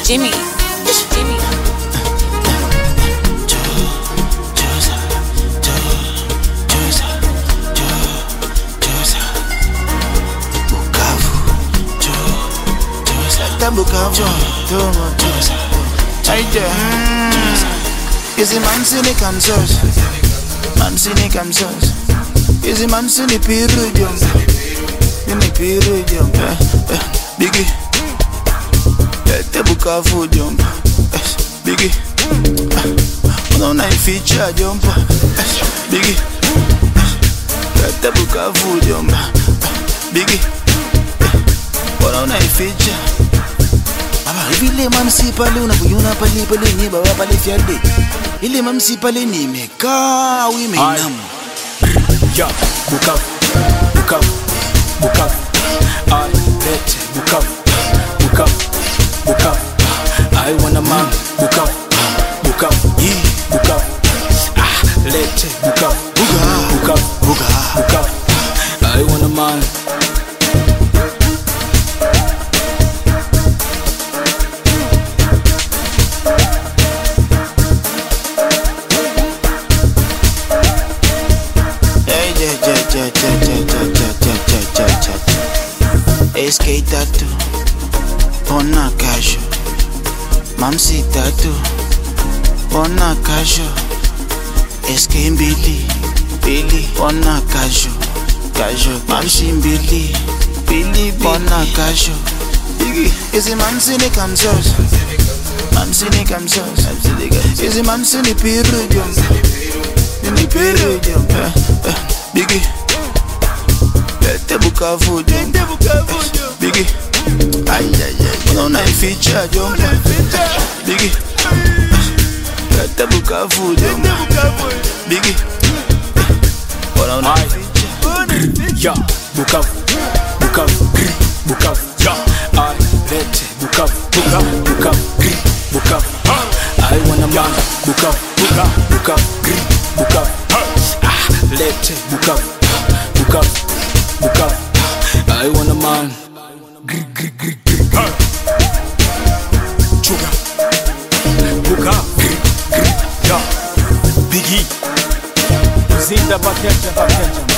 Jimmy. Is it man sini kamsos? Man sini kamsos. Is it man sini piru jom? Ini piru jom. Biggie. Te Bukavu jom. Biggie. Unaona feature jom. Biggie. Te Bukavu jom. Biggie. Unaona feature. Ile mamsi pale unavyoona pale ni baba pale fiade. Ile mamsi pale ni mekaa au imeinama. Ya Bukavu. I let Bukavu. I wanna man Bukavu. Let Bukavu. I wanna man. SK tatu ona kasho mamsi tatu ona kasho SK mbili ona kasho mamsi mbili ona kasho Izi mamsini kamsos Izi mamsini piru jom Biggie Te Bukavu jom Biggie Unaona feature jom Biggie Te Bukavu jom Biggie Unaona feature Ya Bukavu Ya I let Bukavu I wanna man Bukavu let Bukavu I wanna man Chuga Bukavu Ya Biggie Zinda Bakeja